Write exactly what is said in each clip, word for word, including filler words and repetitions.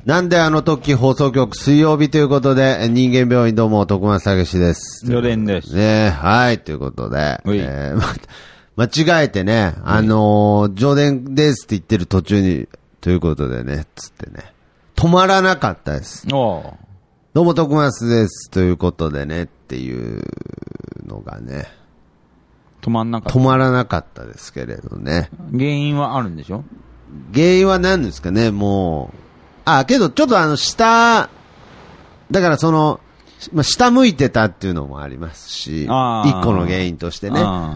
なんであの時放送局水曜日ということで、人間病院どうも、徳松武史です。 ジョデンです。 ね、はい、ということで、えー、間違えてね、あのー、ジョデンですって言ってる途中に、ということでね、つってね、止まらなかったです。 おどうも徳松です、ということでね、っていうのがね、 止まんなかった。 止まらなかったですけれどね。 原因はあるんでしょ？ 原因は何ですかね、もう、あ、けどちょっとあの下、だからその、まあ、下向いてたっていうのもありますし、一個の原因としてね。はい。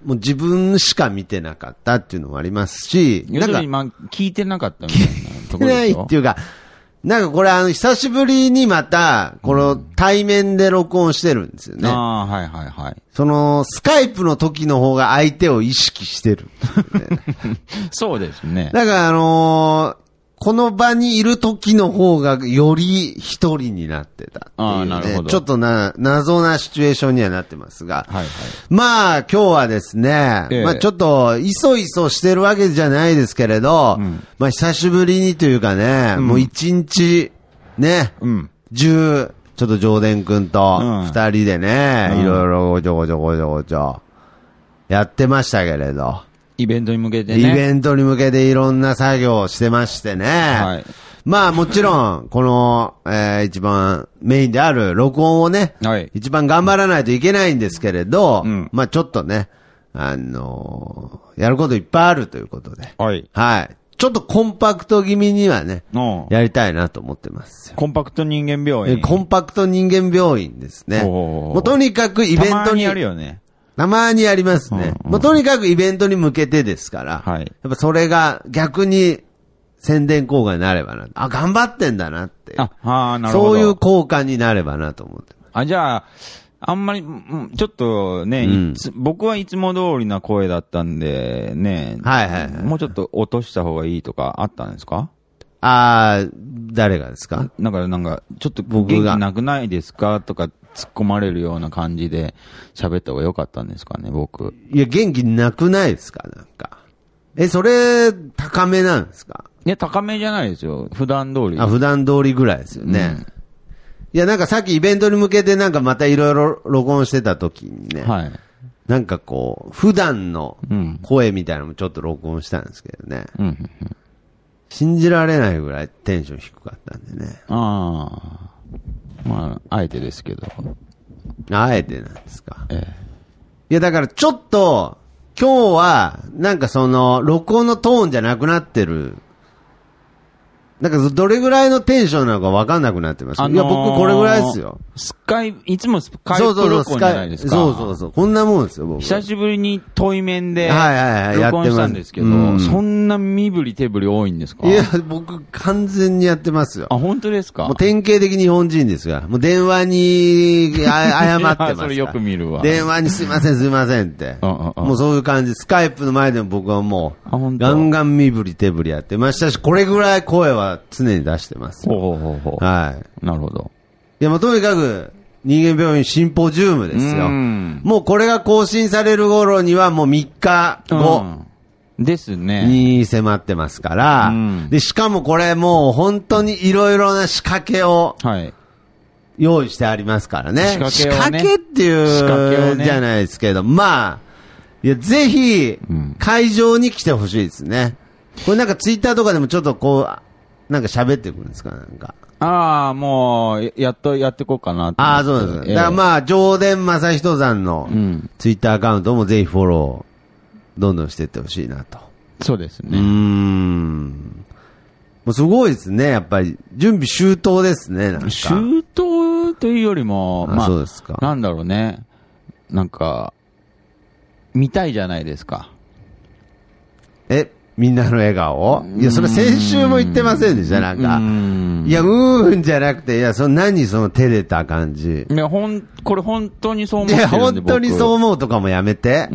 もう自分しか見てなかったっていうのもありますし、 要するにまあ聞いてなかったみたいなところでしょ？聞いてないっていうか、なんかこれあの久しぶりにまた、この対面で録音してるんですよね。 ああ、はいはいはい。 その、スカイプの時の方が相手を意識してる、ね。 そうですね。 だからあのー、この場にいる時の方がより一人になってたっていう、ね。 ああ、なるほど。 ちょっとな、謎なシチュエーションにはなってますが。 はいはい。 まあ今日はですね、ええ、まあちょっと、いそいそしてるわけじゃないですけれど、うん、まあ久しぶりにというかね、うん、もう一日、ね、うん、中、ちょっとジョーデン君と二人でね、うん、いろいろごちょごちょごちょごちょ、やってましたけれど。 イベントに向けてね。 イベントに向けていろんな作業をしてましてね。はい。まあもちろん、この、えー、一番メインである録音をね、はい、一番頑張らないといけないんですけれど、うん、まあちょっとね、あのー、やることいっぱいあるということで。はい。はい。ちょっとコンパクト気味にはね、やりたいなと思ってますよ。 コンパクト人間病院。 コンパクト人間病院ですね。もうとにかくイベントに。たまにやるよね。 たまにやりますね。うんうん、まあ、とにかくイベントに向けてですから、はい、やっぱそれが逆に宣伝効果になればな。あ、頑張ってんだなって。あ、あなるほど。そういう効果になればなと思ってます。 あ、じゃあ、あんまり、ちょっとね、うん、僕はいつも通りな声だったんで、ね、はいはいはい、もうちょっと落とした方がいいとかあったんですか？ ああ、誰がですか？ なんか、なんか、ちょっと元気なくないですかとか突っ込まれるような感じで喋った方が良かったんですかね、僕。 いや、元気なくないですかなんか。え、それ、高めなんですか？ いや、高めじゃないですよ。普段通り。 あ、普段通りぐらいですよね。うん、いや、なんかさっきイベントに向けてなんかまたいろいろ録音してた時にね。はい。なんかこう、普段の声みたいなのもちょっと録音したんですけどね。うん。うんうん信じられないぐらいテンション低かったんでね。 ああ。まあ、あえてですけど。 あえてなんですか。ええ。いや、だからちょっと、今日は、なんかその、録音のトーンじゃなくなってる。なんかどれぐらいのテンションなのか分かんなくなってます。あのー、いや、僕これぐらいですよ。 スカイ、いつもスカイプ録音じゃないですか。 そうそうそう。こんなもんですよ、僕。 久しぶりに対面で、はいはいはい、録音したんですけど、うん、そんな身振り手振り多いんですか？ いや、僕完全にやってますよ。 あ、本当ですか？ もう典型的日本人ですが、もう電話に謝ってますから。 それよく見るわ。 電話にすいませんすいませんって。もうそういう感じ。スカイプの前でも僕はもう、ガンガン身振り手振りやってましたし、これぐらい声は常に出してます。ほうほうほうほう。はい。 なるほど。 いや、もうとにかく、人間病院シンポジウムですよ。もうこれが更新される頃にはもうみっかご、 うん、ですね。 に迫ってますから、うん、で、しかもこれもう本当にいろいろな仕掛けを、用意してありますからね。仕掛けをね。仕掛けっていう、ね、じゃないですけど、まあ、いや、ぜひ、会場に来てほしいですね。これなんかツイッターとかでもちょっとこう、なんか喋ってくるんですかなんか。 ああ、もう、やっとやっていこうかなと。 ああ、そうです。えー、だからまあ、上田正人さんのツイッターアカウントもぜひフォロー、どんどんしていってほしいなと。 そうですね。 うーん。もうすごいですね、やっぱり。準備周到ですね、なんか。 周到というよりも、まあ、そうですか。なんだろうね。なんか、見たいじゃないですか。 えみんなの笑顔いや、それ先週も言ってませんでしたなんか。いや、うーんじゃなくて、いや、その何その照れた感じ。 いや、ほん、これ本当にそう思ってるんで。 いや、本当にそう思うとかもやめて。うん。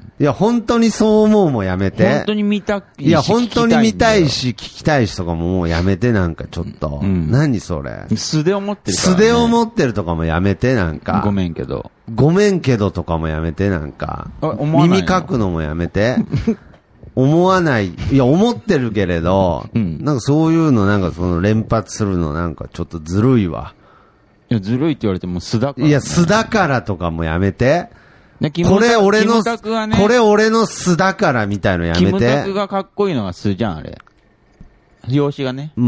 いや、本当にそう思うもやめて。 本当に見たいし。 いや、本当に見たいし、聞きたいしとかももうやめて、なんかちょっと。うん、何それ。 素で思ってるから、ね。 素で思ってるとかもやめて、なんか。 ごめんけど。 ごめんけどとかもやめて、なんか。耳かくのもやめて。 思わない。いや、思ってるけれど、うん、なんかそういうのなんかその連発するのなんかちょっとずるいわ。 いや、ずるいって言われても素だから、 ね。いや、素だからとかもやめて。これ俺の、ね、これ俺の素だからみたいのやめて。キムタクがかっこいいのが素じゃん、あれ。容姿がね。 うーん。うん。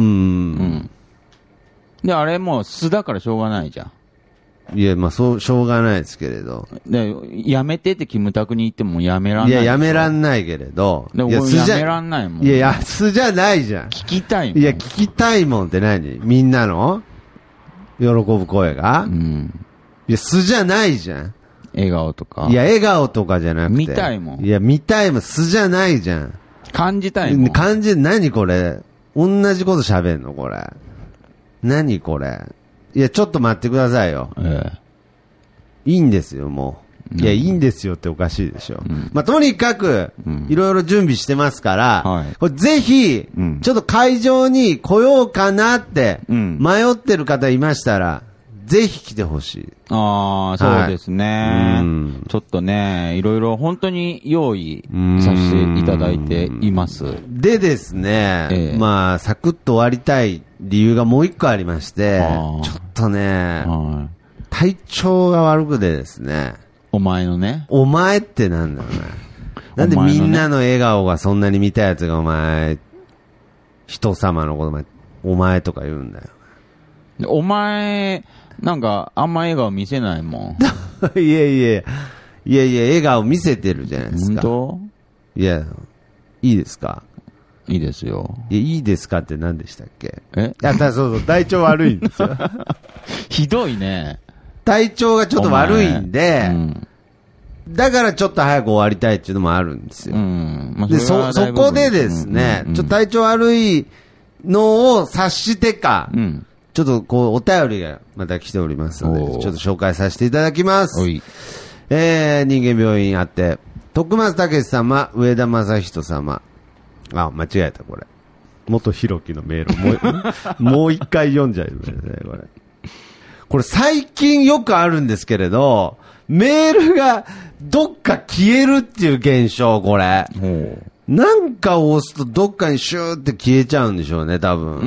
で、あれもう素だからしょうがないじゃん。 いや、まあ、そう、しょうがないですけれど。 で、やめてってキムタクに言ってもやめらんない。 いや、やめらんないけれど。 でも、やめらんないもん。 いや、いや、素じゃないじゃん。 聞きたいもん。 いや、聞きたいもんって何？みんなの喜ぶ声が？うん。いや、素じゃないじゃん。 笑顔とか。 いや、笑顔とかじゃなくて。 見たいもん。 いや、見たいもん。素じゃないじゃん。 感じたいもん。 感じ、何これ？同じこと喋んのこれ。何これ？いや、ちょっと待ってくださいよ。ええ。いいんですよ、もう。いや、いいんですよっておかしいでしょ。うん、まあ、とにかく、いろいろ準備してますから、うん、これぜひ、うん、ちょっと会場に来ようかなって、迷ってる方いましたら、ぜひ来てほしい。 ああ、そうですね、はい。ちょっとね、いろいろ本当に用意させていただいています。 でですね、ええ、まあ、サクッと終わりたい理由がもう一個ありまして、ちょっとね、はい体調が悪くてですね。 お前のね。 お前ってなんだろうね。なんでみんなの笑顔がそんなに見たやつがお前、人様のことお前、お前とか言うんだよ。 お前、なんかあんま笑顔見せないもん。いやいや、いやいや、笑顔見せてるじゃないですか。 本当？いや、いいですか？ いいですよ。 いや、いいですかって何でしたっけ？ え？ いや、そうそう、体調悪いんですよ。 ひどいね。 体調がちょっと悪いんで、うん、だからちょっと早く終わりたいっていうのもあるんですよ。うんまあ、でそ、そこでですね、うんうんうん、ちょっと体調悪いのを察してか、うん、ちょっとこう、お便りがまた来ておりますので、ちょっと紹介させていただきます。えー、人間病院あって、徳松武様、上田正人様。あ、間違えた、これ。元弘樹のメール。もう、もう一回読んじゃいますね、これ。これ最近よくあるんですけれど、メールがどっか消えるっていう現象、これ。なんかを押すとどっかにシューって消えちゃうんでしょうね、多分。うん。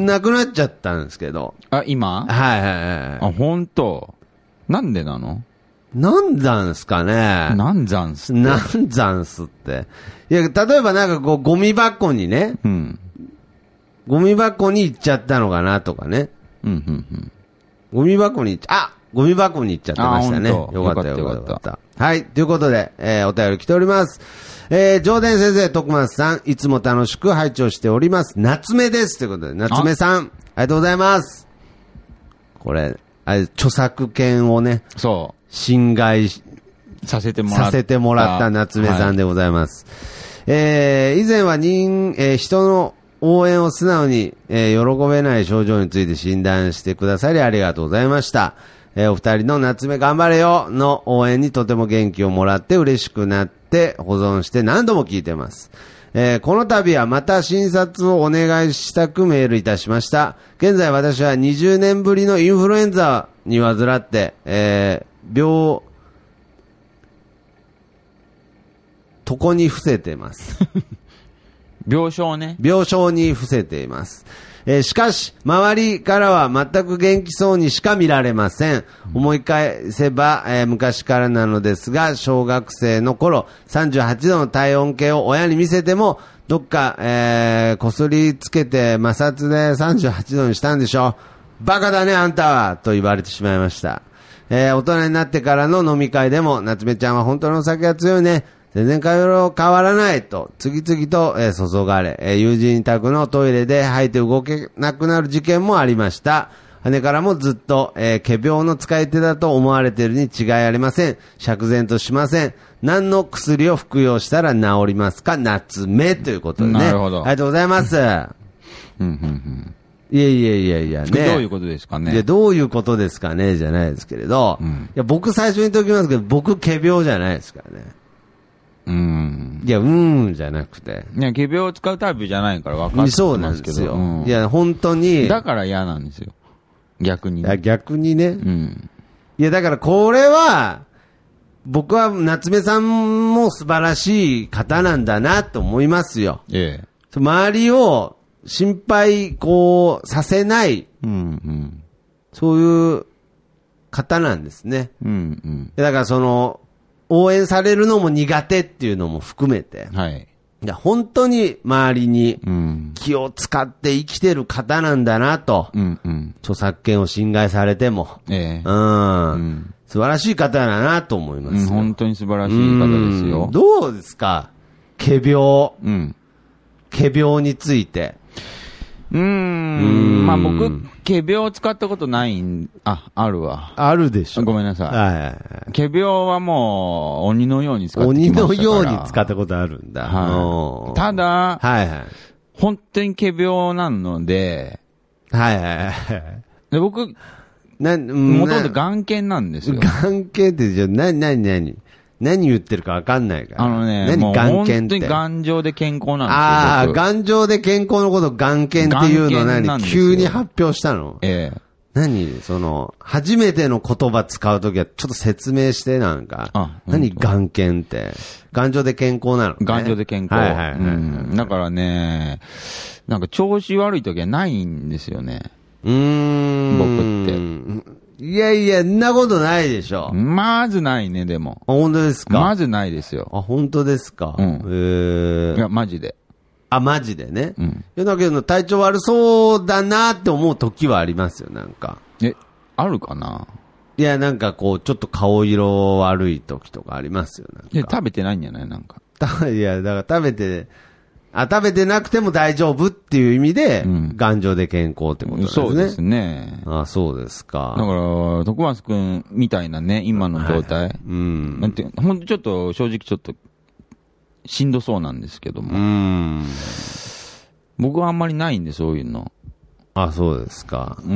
なくなっちゃったんですけど。 あ、今？ はいはいはい。 あ、本当。なんでなの？ なんざんすかね。 なんざんすって。 なんざんすって。いや、例えばなんかこう、ゴミ箱にね。うん。ゴミ箱に行っちゃったのかなとかね。うん、うん、うん。ゴミ箱に、あゴミ箱に行っちゃってましたね。よかったよかった。よかったはい。ということで、えー、お便り来ております。えー、上田先生、徳松さん、いつも楽しく拝聴しております。夏目です。ということで、夏目さん、ありがとうございます。これ、あれ、著作権をね、 そう。 侵害させてもらった。 させてもらった夏目さんでございます。はい、えー、以前は人、えー、人の応援を素直に、えー、喜べない症状について診断してくださりありがとうございました。えー、お二人の夏目頑張れよの応援にとても元気をもらって嬉しくなって保存して何度も聞いてます。えー、この度はまた診察をお願いしたくメールいたしました。現在私はにじゅうねんぶりのインフルエンザに患って、えー、病、床に伏せてます。 病床ね。 病床に伏せています。えー、しかし、周りからは全く元気そうにしか見られません。思い返せば、えー、昔からなのですが、小学生の頃、さんじゅうはちどの体温計を親に見せても、どっか、えー、こすりつけて摩擦でさんじゅうはちどにしたんでしょ。バカだね、あんたはと言われてしまいました。えー、大人になってからの飲み会でも、夏目ちゃんは本当のお酒が強いね。全然変わらないと、次々と、えー、注がれ、えー、友人宅のトイレで吐いて動けなくなる事件もありました。姉からもずっと、えー、仮病の使い手だと思われているに違いありません。釈然としません。何の薬を服用したら治りますか？夏目ということでね。 なるほど。 ありがとうございます。うんうんうん。いやいやいやいやね。 どういうことですかね。 いや、どういうことですかねじゃないですけれど、うん、いや僕最初に言っておきますけど、僕仮病じゃないですからね。うん。いや、うーんじゃなくて。 いや、仮病を使うタイプじゃないから分かってますけど。 そうなんですよ。うん、いや、本当に。 だから嫌なんですよ。逆に、ね。 いや、逆にね。うん。いや、だからこれは、 僕は夏目さんも素晴らしい方なんだなと思いますよ。ええ。周りを心配、こう、させない、うんうん、そういう方なんですね。うんうん、だからその、応援されるのも苦手っていうのも含めて、はい、いや本当に周りに気を使って生きてる方なんだなと、うんうん、著作権を侵害されても、ええうんうん、素晴らしい方だなと思います、うん。 本当に素晴らしい方ですよ。 どうですか仮病、うん、仮病について。 うーん。うんまあ僕、仮病を使ったことないん、あ、あるわ。 あるでしょ。 ごめんなさい。はいはいはい。仮病はもう、鬼のように使ってきましたから。 鬼のように使ったことあるんだ。 はい。ただ、はいはい。本当に仮病なので、はいはいはい。で僕、な、もともと眼検なんですよ。 眼検って、じゃあ、なになになに何言ってるか分かんないから。 あのね、何眼検って。本当に頑丈で健康なんですよ。 ああ、頑丈で健康のこと眼検っていうの何急に発表したのええ。何その、初めての言葉使うときはちょっと説明してなんか。あ何眼検って。頑丈で健康なの、ね、 頑丈で健康。はいはいはい、はいうん。だからね、なんか調子悪いときはないんですよね。うーん。僕って。 いやいや、んなことないでしょ。 まずないね、でも。 あ、本当ですかまずないですよ。 あ、本当ですかうん。 へえ。いや、マジで。 あ、マジでね。うん。いや、だけど、体調悪そうだなって思う時はありますよ、なんか。 え、あるかないや、なんかこう、ちょっと顔色悪い時とかありますよ、なんか。 いや、食べてないんじゃないなんか。 いや、だから食べて、あ、食べてなくても大丈夫っていう意味で、うん、頑丈で健康ってことですね。 そうですね。 あ、そうですか。 だから、徳松くんみたいなね、今の状態。はい、うん。なんて、ほんとちょっと、正直ちょっと、しんどそうなんですけども。うん。僕はあんまりないんで、そういうの。 あ、そうですか。うん。うん。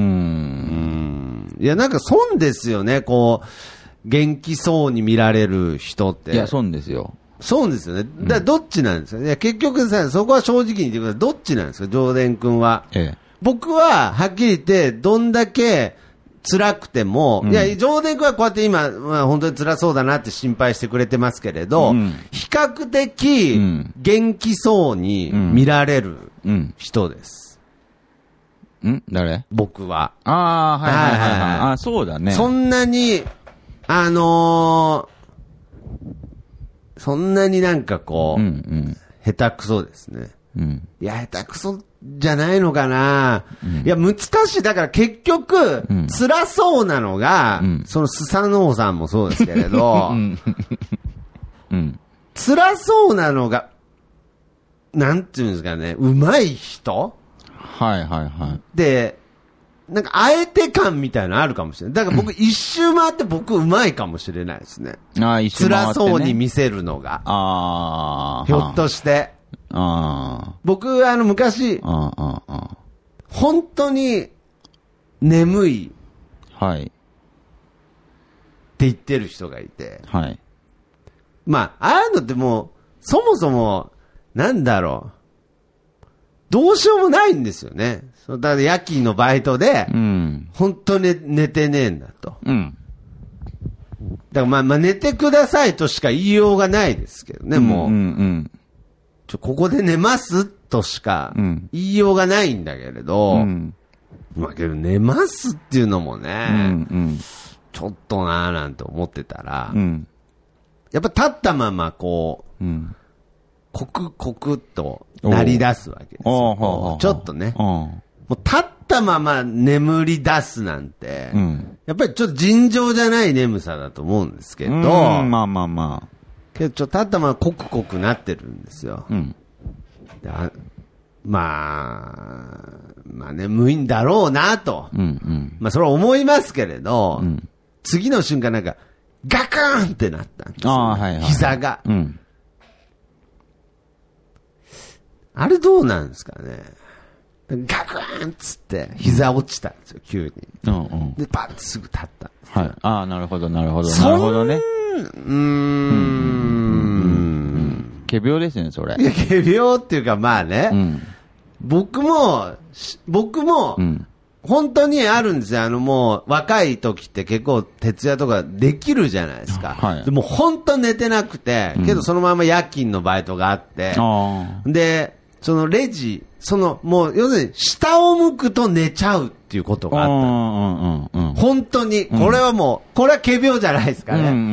いや、なんか損ですよね、こう、元気そうに見られる人って。 いや、損ですよ。 そうですよね。だからどっちなんですか、うん、いや結局さ、そこは正直に言ってください。どっちなんですか、上田君は。ええ、僕は、はっきり言って、どんだけ辛くても、うん、いや、上田君はこうやって今、まあ、本当に辛そうだなって心配してくれてますけれど、うん、比較的、元気そうに見られる人です。 うん、ん誰僕は。 ああ、はいはいはい、はいはい。あそうだね。 そんなに、あのー、そんなになんかこう、うんうん、下手くそですね。うん、いや、下手くそじゃないのかな、うん、いや、難しい。だから結局、うん、辛そうなのが、うん、そのスサノオさんもそうですけれど、うんうん、辛そうなのが、なんていうんですかね、上手い人はいはいはい。 で、なんか、あえて感みたいなのあるかもしれない。だから僕、一周回って僕、うまいかもしれないですね。ああ、一周回って、ね。辛そうに見せるのが。ああ。ひょっとして。ああ。僕、あの、昔、ああああ本当に、眠い。はい。って言ってる人がいて。はい。まあ、ああいうのってもう、そもそも、なんだろう。どうしようもないんですよね。だから夜勤のバイトで、うん、本当に寝てねえんだと。うん、だからまあ、まあ寝てくださいとしか言いようがないですけどね、もう。うんうん、ちょここで寝ますとしか言いようがないんだけれど、うん、まあけど寝ますっていうのもね、うんうん、ちょっとなーなんて思ってたら、うん、やっぱ立ったままこう、うんコクコクっと鳴り出すわけですよ。ちょっとね。もう立ったまま眠り出すなんて、うん、やっぱりちょっと尋常じゃない眠さだと思うんですけど、まあまあまあ。 けどちょっと立ったままコクコクなってるんですよ。うん、まあ、まあ眠いんだろうなと。うんうん、まあそれは思いますけれど、うん、次の瞬間なんかガクーンってなったんですよ、ね。あはいはい、膝が。うんあれどうなんですかね。ガクーンっつって、膝落ちたんですよ、急に。うんうん、で、パッとすぐ立ったんですよ。 はい。ああ、なるほど、なるほど。なるほどね。うーん。仮病ですね、それ。 いや、仮病っていうか、まあね。うん、僕も、僕も、うん、 本当にあるんですよ。あのもう、若い時って結構徹夜とかできるじゃないですか。はい、でも本当寝てなくて、けどそのまま夜勤のバイトがあって、うん、で、そのレジ、そのもう、要するに下を向くと寝ちゃうっていうことがあった。うんうんうん、本当に、これはもう、これは仮病じゃないですかね。うんうんうん、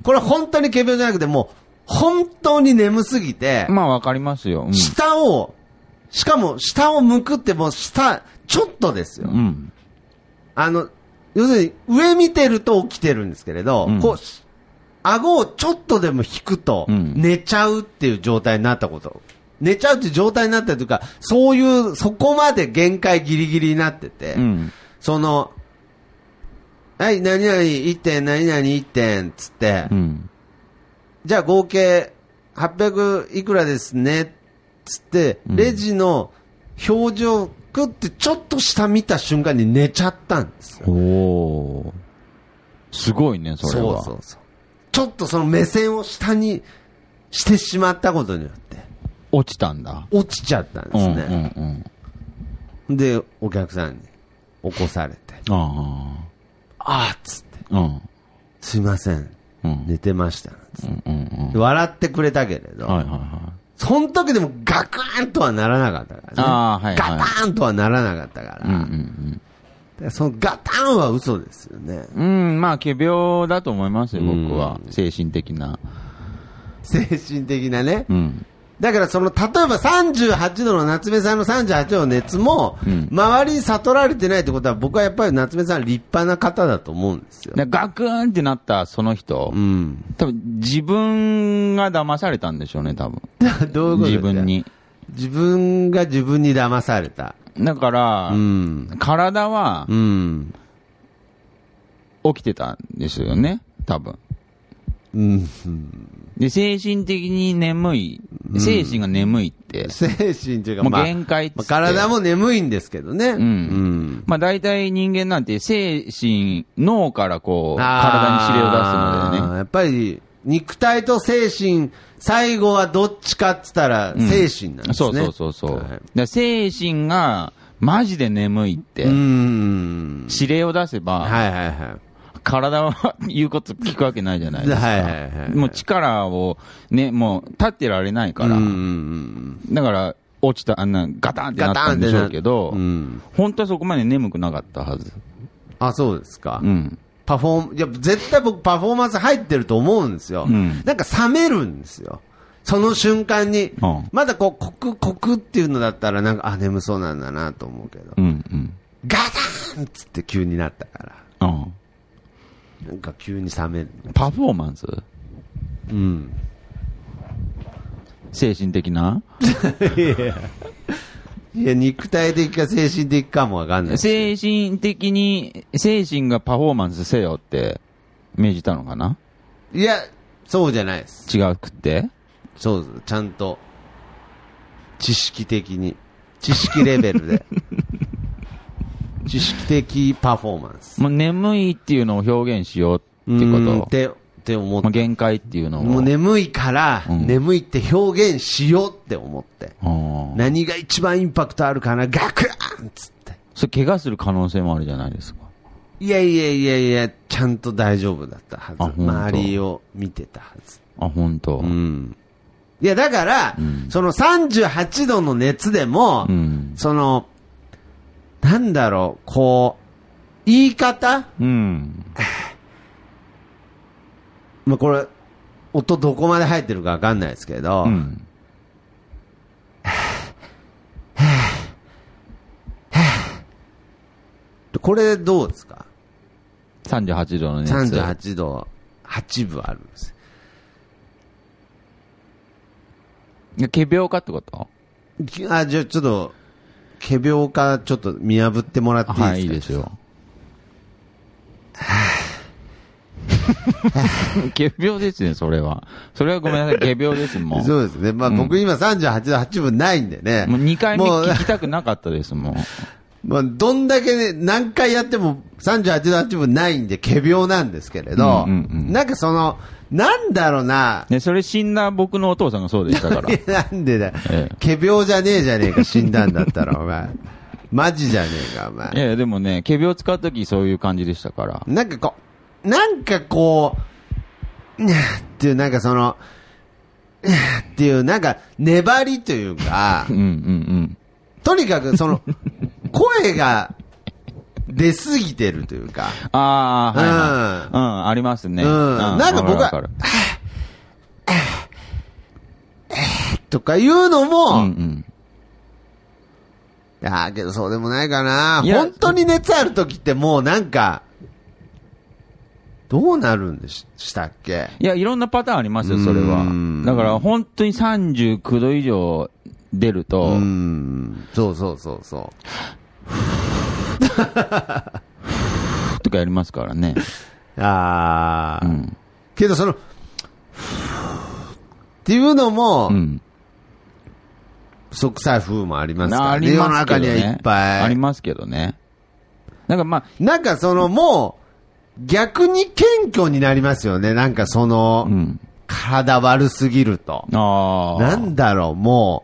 これは本当に仮病じゃなくて、もう、本当に眠すぎて、 まあわかりますよ。 うん、下を、しかも下を向くってもう下、ちょっとですよ。うん、あの、要するに上見てると起きてるんですけれど、うん、こう、顎をちょっとでも引くと寝ちゃうっていう状態になったこと。寝ちゃうっていう状態になったというか、そういう、そこまで限界ギリギリになってて、うん、その、はい、何々いってん、何々いってん、つって、うん、じゃあ合計はっぴゃくいくらですね、つって、レジの表示をグってちょっと下見た瞬間に寝ちゃったんですよ。 おー。すごいね、それは。そうそうそう。 ちょっとその目線を下にしてしまったことによって。 落ちたんだ。 落ちちゃったんですね。うんうんうん、で、お客さんに起こされて。ああ。あーっつって。うん。すいません。うん、寝てました。うんうんうん、笑ってくれたけれど。はいはいはい。その時でもガクーンとはならなかったからね。あ、はいはい、ガターンとはならなかったから。うんうんうん、そのガターンは嘘ですよね。 うん、まあ、仮病だと思いますよ、僕は。精神的な。 精神的なね。うん。だからその、例えばさんじゅうはちどの夏目さんのさんじゅうはちどの熱も、うん、周りに悟られてないってことは、僕はやっぱり夏目さん立派な方だと思うんですよ。 ガクーンってなったその人、うん、多分自分が騙されたんでしょうね、多分。 どういうことですか？ 自分に。 自分が自分に騙された。 だから、うん、体は、うん、起きてたんですよね、多分。うん、で、精神的に眠い、精神が眠いって。うん、 精神というか、 もう限界っつって、 まあ、体も眠いんですけどね。うん。うん、 まあ大体人間なんて精神、脳からこう、体に指令を出すのでね。 やっぱり、肉体と精神、最後はどっちかって言ったら精神なんですね。うん、 そうそうそうそう。はい、だ精神がマジで眠いって、うん、指令を出せば、はいはいはい。体は言うこと聞くわけないじゃないですか。はいはいはい、もう力をね、もう立ってられないから。うんうんうん、だから、落ちた、あんなガタンってなったんでしょうけど、うん、本当はそこまで眠くなかったはず。 あ、そうですか。うん。パフォー、いや、絶対僕パフォーマンス入ってると思うんですよ。うん、なんか冷めるんですよ。その瞬間に。うん、まだこう、コクコクっていうのだったらなんか、あ、眠そうなんだなと思うけど。うんうん、ガタンっつって急になったから。うんなんか急に冷める。 パフォーマンス？うん。精神的ないや、 いや、肉体的か精神的かもわかんない。 精神的に、精神がパフォーマンスせよって命じたのかな？ いや、そうじゃないです。 違くって？ そうです。ちゃんと、知識的に、知識レベルで。知識的パフォーマンス。 もう眠いっていうのを表現しようってことって、 って思って。 限界っていうのを。 もう眠いから、うん、眠いって表現しようって思って。何が一番インパクトあるかな、ガクーンっつって。 それ怪我する可能性もあるじゃないですか。 いやいやいやいや、ちゃんと大丈夫だったはず。周りを見てたはず。 あ、本当。 うん。いや、だから、うん、そのさんじゅうはちどの熱でも、うん、その、なんだろう、こう、言い方うん。まあこれ、音どこまで入ってるかわかんないですけど、うん、これどうですか？ さんじゅうはちどの熱。 さんじゅうはちど、はちぶあるんです。 仮病かってこと？ あ、じゃあちょっと、仮病かちょっと見破ってもらっていいですか？はい、いいですよ。仮病ですね、それは。それはごめんなさい、仮病ですもん。 そうですね。まあ、うん、僕今さんじゅうはちどはちぶないんでね。 もうにかいめ聞きたくなかったですもん。 まあ、どんだけね、何回やってもさんじゅうはちどはちぶないんで、仮病なんですけれど、うんうんうん、なんかその、なんだろうな。 ね、それ死んだ僕のお父さんがそうでしたから。 なんでだ、ええ、仮病じゃねえじゃねえか、死んだんだったら、お前。 マジじゃねえか、お前。 いやいや、でもね、仮病使うときそういう感じでしたから。 なんかこう、なんかこう、っていう、なんかその、っていう、なんか粘りというか、 うんうんうん。 とにかくその、声が出すぎてるというか。 ああ、はい、はい、うん。うん、ありますね。 うん。なんか僕は、とかいうのも、うんうん、いやけどそうでもないかな。本当に熱あるときってもうなんか、どうなるんでしたっけ？ いや、いろんなパターンありますよ、それは。だから本当にさんじゅうきゅうど以上出ると、 うん、そうそうそうそう。 とかやりますからね。 ああ、うん、けどその、っていうのも、うん、嘘くさい風もありますからね。世の中にはいっぱい。 ありますけどね。なんかまあ。 なんかそのもう、逆に謙虚になりますよね。なんかその、うん、体悪すぎると。ああ。なんだろう、も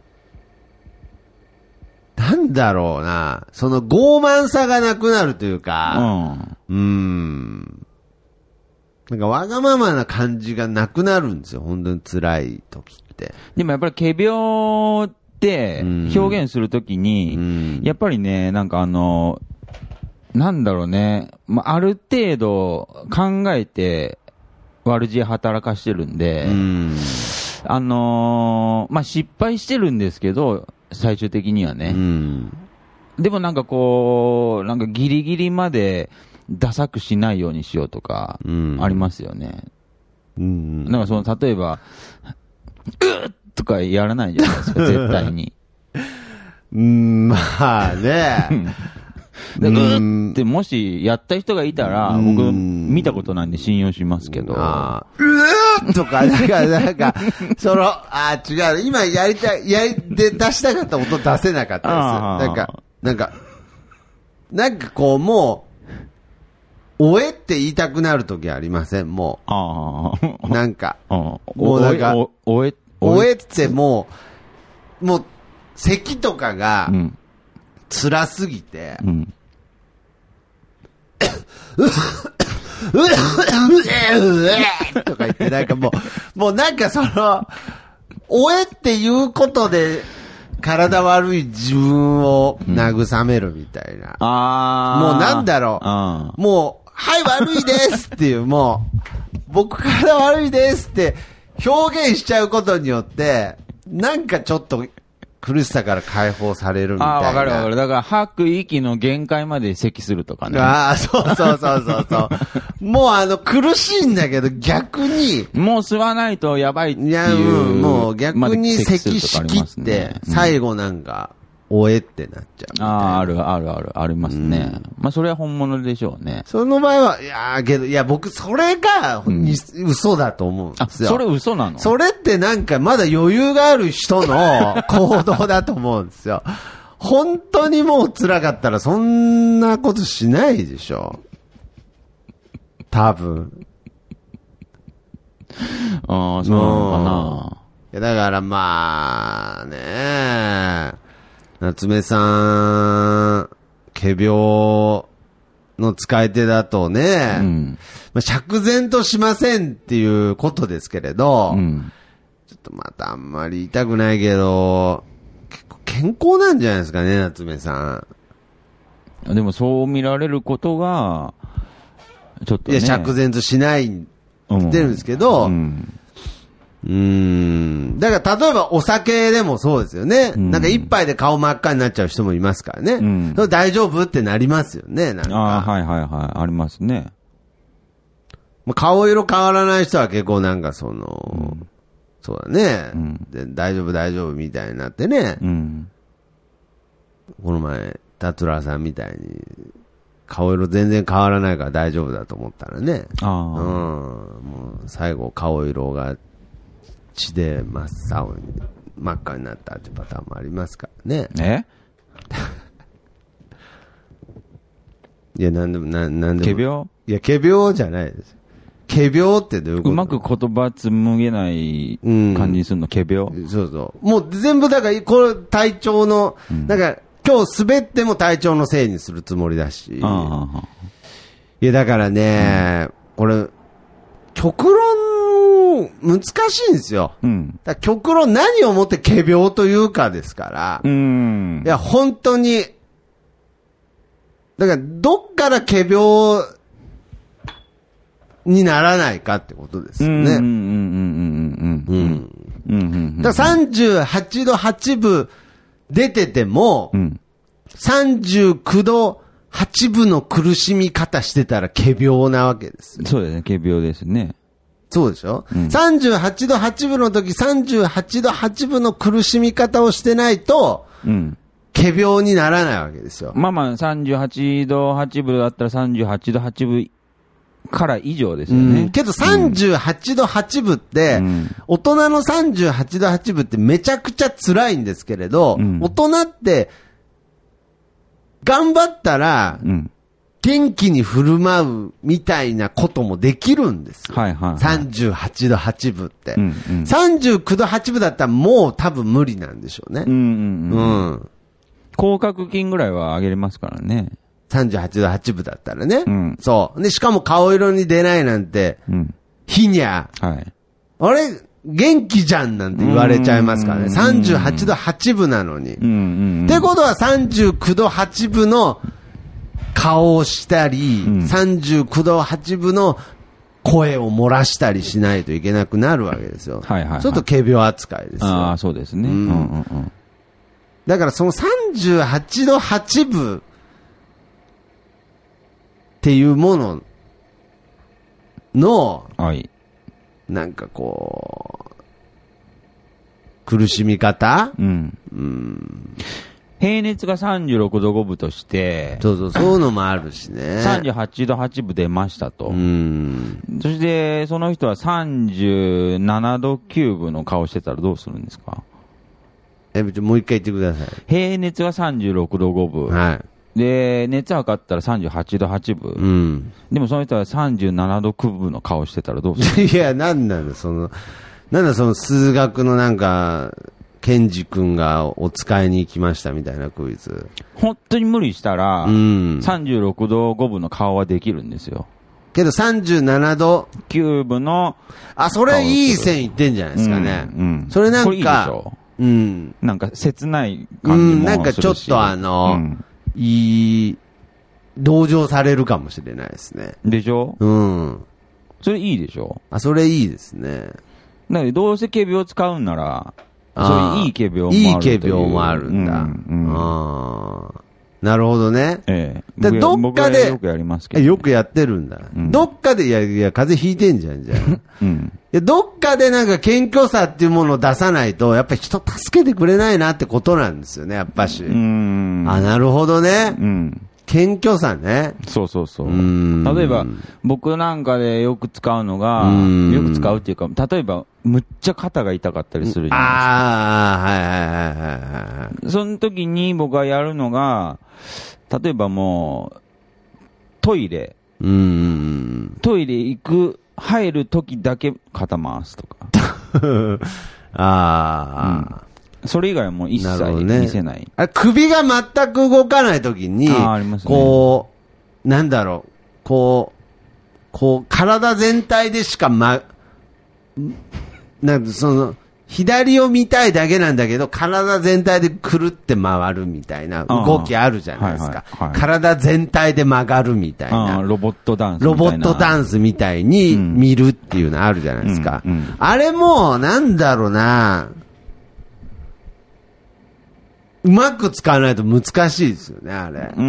う、なんだろうな。その傲慢さがなくなるというか、うん。うーん。なんかわがままな感じがなくなるんですよ。本当に辛い時って。 でもやっぱり仮病って表現するときに、うん、やっぱりね、なんかあの、なんだろうね、まあ、ある程度考えて悪知恵働かしてるんで、うん、あのー、まあ、失敗してるんですけど、最終的にはね。うん、でもなんかこう、なんかギリギリまでダサくしないようにしようとか、ありますよね。うん、なんかその、例えば、うっとかやらないじゃないですか、絶対に。 うん、まあね。 でうーってもしやった人がいたら、僕見たことないんで信用しますけど。 あうーとか、なんか、なんか、その、あ違う、今やりたい、やり、で出したかった音出せなかったです。なんか、なんか、なんかこうもう、おえって言いたくなるときありませんもう。あなんか、もうなんか、お、おえ、おえってもう、もう、咳とかが、うん辛すぎて、うん、うえとか言ってなんかもう、もうなんかその、おえっていうことで体悪い自分を慰めるみたいな。うん、あもうなんだろう。もう、はい悪いですっていう、もう、僕体悪いですって表現しちゃうことによって、なんかちょっと、苦しさから解放されるみたいな。ああ、 わかるわかる。だから、吐く息の限界まで咳するとかね。 ああ、そうそうそうそうそう。もうあの、苦しいんだけど、逆に。 もう吸わないとやばいっていう。いや、 うん、もう逆に咳しきって、最後なんか、おえってなっちゃう。 ああ、あるあるある、ありますね。うん、まあ、それは本物でしょうね。 その場合は、いやーけど、いや、僕、それが、うん、嘘だと思うんですよ。 あ、それ嘘なの？ それってなんか、まだ余裕がある人の行動だと思うんですよ。本当にもう辛かったら、そんなことしないでしょ。多分。 ああ、そうなのかな。 いや、だからまあ、ねえ。夏目さん、仮病の使い手だとね、うん、まあ、釈然としませんっていうことですけれど、うん、ちょっとまたあんまり言いたくないけど、結構健康なんじゃないですかね、夏目さん。でもそう見られることが、ちょっとね。いや、 釈然としないって言ってるんですけど、うんうんうーん。だから、例えばお酒でもそうですよね。うん、なんか一杯で顔真っ赤になっちゃう人もいますからね。うん、それ大丈夫ってなりますよね。なんかああ、はいはいはい。ありますね。 顔色変わらない人は結構なんかその、うん、そうだね、うん、で。大丈夫大丈夫みたいになってね。うん、この前、達郎さんみたいに、顔色全然変わらないから大丈夫だと思ったらね。あうん。もう最後顔色が、血で真っ青に真っ赤になったってパターンもありますからね。 えいや、なんでも、な、なんでも。 仮病いや、仮病じゃないです。仮病ってどういうこと？ うまく言葉紡げない感じにするの、うん、仮病そうそう。もう全部だから、これ体調の、うん、なんか、 今日滑っても体調のせいにするつもりだし。 あいや、だからね、うん、これ、極論、難しいんですよ。うん、だ極論何をもって仮病というかですから。うん、いや、本当に、だから、どっから仮病にならないかってことですよね。だからさんじゅうはちどはちぶ出てても、うん、さんじゅうきゅうどはちぶの苦しみ方してたら仮病なわけです。 そうですね、仮病ですね。 そうでしょ、うん、さんじゅうはちどはちぶの時さんじゅうはちどはちぶの苦しみ方をしてないと、うん、仮病にならないわけですよ。 まあまあさんじゅうはちどはちぶだったらさんじゅうはちどはちぶから以上ですよね。 うん、けどさんじゅうはちどはちぶって、うん、大人のさんじゅうはちどはちぶってめちゃくちゃ辛いんですけれど、うん、大人って頑張ったら、元気に振る舞うみたいなこともできるんですよ。はいはいはい、さんじゅうはちどはちぶって、うんうん。さんじゅうきゅうどはちぶだったらもう多分無理なんでしょうね。うんうんうんうん、広角筋ぐらいは上げれますからね。 さんじゅうはちどはちぶだったらね。うん、そう。で、しかも顔色に出ないなんて、うん、ひにゃ。はい。あれ、元気じゃんなんて言われちゃいますからね。さんじゅうはちどはちぶなのに。うんうんうん、ってことはさんじゅうきゅうどはちぶの顔をしたり、うん、さんじゅうきゅうどはちぶの声を漏らしたりしないといけなくなるわけですよ。はいはいはい、ちょっと仮病扱いですよ。 ああ、そうですね。うんうんうん、 だからそのさんじゅうはちどはちぶっていうものの、はい、なんかこう、苦しみ方、うんうん、 平熱がさんじゅうろくどごぶとして、 そうそう、そういうのもあるしね。 さんじゅうはちどはちぶ出ましたと。うん、そして、その人はさんじゅうななどきゅうぶの顔してたらどうするんですか？ え、もう一回言ってください。 平熱がさんじゅうろくどごぶ。はい。で、熱測ったらさんじゅうはちどはちぶ。うん。でもその人はさんじゅうななどきゅうぶの顔してたらどうする？ いや、なんなの、その、なんだその数学のなんか、ケンジ君がお使いに行きましたみたいなクイズ。 本当に無理したら、うん、さんじゅうろくどごぶの顔はできるんですよ。 けどさんじゅうななどきゅうぶの、 あ、それいい線いってんじゃないですかね。うん。うん、それなんか、これいいでしょ？ うん。なんか切ない感じもするし。うん、 なんかちょっとあの、うんいい、同情されるかもしれないですね。 でしょ？うん。それいいでしょ？ あ、それいいですね。 だからどうせ仮病使うんなら、そういういい仮病もあるという。 いい仮病もあるんだ。うんうん、ああ。なるほどね。ええ。でどっかで、 よくやりますけど、ね、 よくやってるんだ。うん、どっかで、いやいや、風邪ひいてんじゃん、じゃあ。うん。いや、どっかでなんか謙虚さっていうものを出さないと、やっぱり人助けてくれないなってことなんですよね、やっぱし。うん。あ、なるほどね。うん。謙虚さね。 そうそうそう。うん例えば、僕なんかでよく使うのが、よく使うっていうか、例えば、むっちゃ肩が痛かったりするじゃないですか。ああ、はいはいはいはい。その時に僕がやるのが、例えばもう、トイレ。うん。トイレ行く、入る時だけ肩回すとか。ああ。うんそれ以外はもう一切見せない。 なあ首が全く動かないときに、あありますね、こう、なんだろう、こう、こう、体全体でしかま、なんかその、左を見たいだけなんだけど、体全体でくるって回るみたいな動きあるじゃないですか。はいはいはい、体全体で曲がるみたいな。 ロボットダンスみたいな。ロボットダンスみたいに見るっていうのあるじゃないですか。うんうんうん、あれも、なんだろうな、うまく使わないと難しいですよね、あれ。うーん、うん。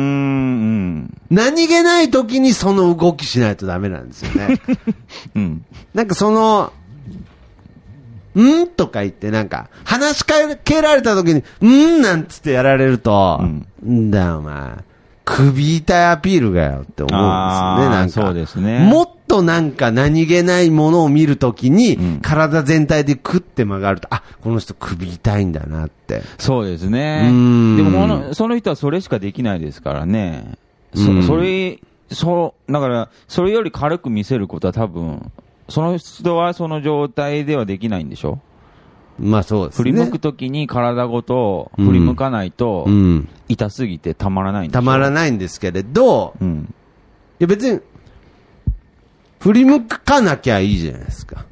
何気ない時にその動きしないとダメなんですよね。うん。なんかその、んとか言ってなんか、話しかけられた時に、んなんつってやられると、うん、んだよお前、首痛いアピールがよって思うんですよね、なんか。 そうですね。 もっとなんか何気ないものを見るときに、うん、体全体でクッて曲がると、あ、この人首痛いんだなって。 そうですね。うんでもこの、その人はそれしかできないですからね。そ, それ、そう、だから、それより軽く見せることは多分、その人はその状態ではできないんでしょ？ まあそうですね。 振り向くときに体ごと振り向かないと、痛すぎてたまらないんですよ。 たまらないんですけれど、 うん、 いや別に、振り向かなきゃいいじゃないですか。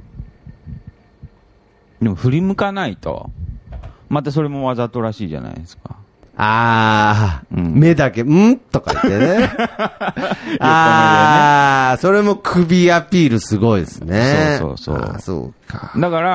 でも振り向かないと、またそれもわざとらしいじゃないですか。 あー、 うん、 目だけ、んとか言ってね。あー、それも首アピールすごいですね。 そうそうそう。 あ、そうか。 だから、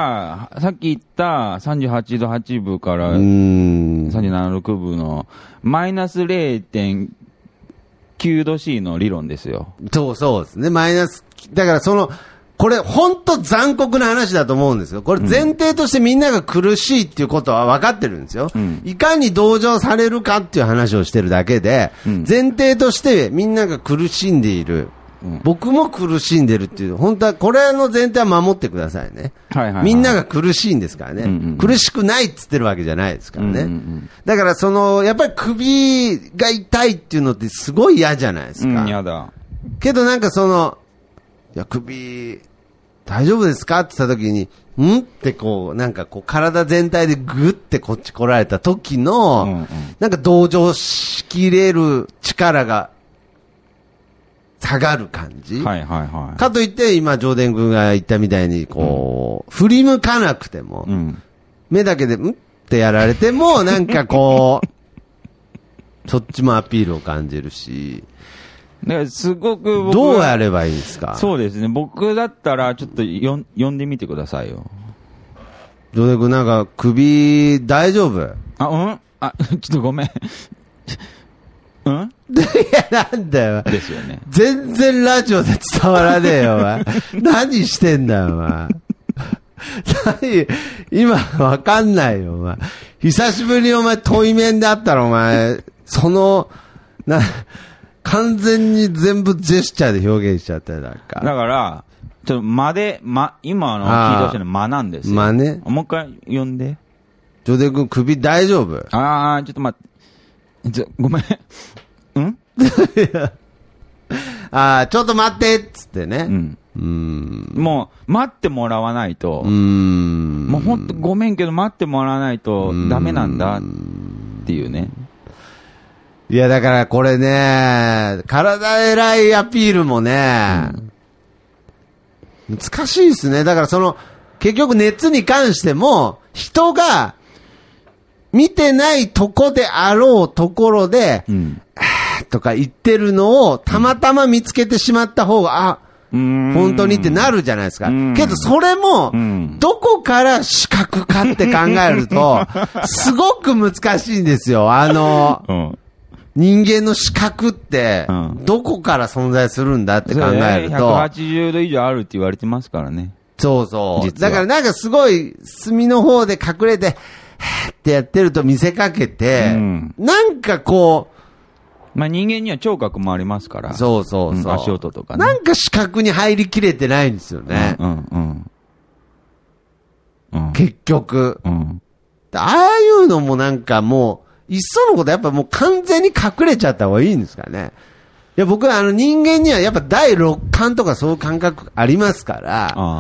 さっき言ったさんじゅうはちどはちぶからさんじゅうななどろくぶのマイナス れいてんきゅうど C の理論ですよ。 そうそうですね。マイナス、だからその、これ本当残酷な話だと思うんですよ。これ前提としてみんなが苦しいっていうことは分かってるんですよ。うん、いかに同情されるかっていう話をしてるだけで、うん、前提としてみんなが苦しんでいる。うん、僕も苦しんでるっていう、本当はこれの前提は守ってくださいね。はいはいはい、みんなが苦しいんですからね、うんうん。苦しくないっつってるわけじゃないですからね。うんうんうん、だからその、やっぱり首が痛いっていうのってすごい嫌じゃないですか。 うん、嫌だ。 けどなんかその、いや、首、大丈夫ですかって言った時に、んってこう、なんかこう、体全体でグッてこっち来られた時の、うんうん、なんか同情しきれる力が下がる感じ。 はいはいはい。 かといって、今、上田君が言ったみたいに、こう、うん、振り向かなくても、うん、目だけで、んってやられても、なんかこう、そっちもアピールを感じるし、 すごく僕どうやればいいですか？ そうですね。僕だったら、ちょっとよん呼んでみてくださいよ。 上田君なんか、首、大丈夫？ あ、うんあ、ちょっとごめん。うんいや、なんだよ。 ですよね。 全然ラジオで伝わらねえよ、お前。何してんだよ、お前。何今、わかんないよ、お前。久しぶりにお前、対面で会ったら、お前、その、な、完全に全部ジェスチャーで表現しちゃったよ、なんか。 だから、ちょっと間で、ま、今の聞いてほしいの間なんですよ。 間ね。 もう一回呼んで。 上田君首大丈夫？ ああ、ちょっと待って。ちょ、ごめん。んああ、ちょっと待ってっつってね。 うん。うーんもう、待ってもらわないと。うーんもうほんとごめんけど待ってもらわないとダメなんだっていうね。 いや、だからこれね、体偉いアピールもね、うん、難しいですね。だからその、結局熱に関しても、人が見てないとこであろうところで、うん、とか言ってるのをたまたま見つけてしまった方が、あ、本当にってなるじゃないですか。けどそれも、どこから視覚かって考えると、すごく難しいんですよ。あの、うん人間の視覚って、どこから存在するんだって考えると。ひゃくはちじゅうど以上あるって言われてますからね。 そうそう。だからなんかすごい隅の方で隠れて、ってやってると見せかけて、うん、なんかこう。まあ人間には聴覚もありますから。 そうそうそう。うん、 足音とかね。 なんか視覚に入りきれてないんですよね。うんうんうん、結局、うん。ああいうのもなんかもう、いっそのことやっぱもう完全に隠れちゃった方がいいんですかね。いや僕はあの人間にはやっぱ第六感とかそういう感覚ありますから、